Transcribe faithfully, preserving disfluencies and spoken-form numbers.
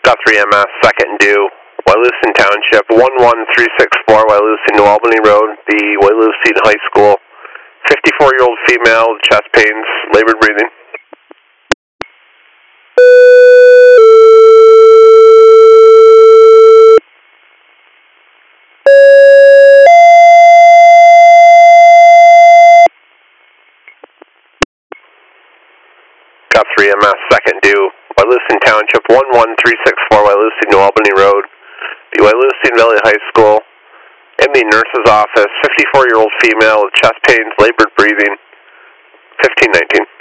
Got three M S, second due, Wyalusing Township, one one three six four, Wyalusing New Albany Road, the Wyalusing High School, fifty-four-year-old female, chest pains, labored breathing. Got three M S, second due, Wyalusing Township, one one three six four, Wyalusing New Albany Road, the Wyalusing Valley High School, in the nurse's office, fifty-four-year-old female with chest pains, labored breathing, fifteen nineteen.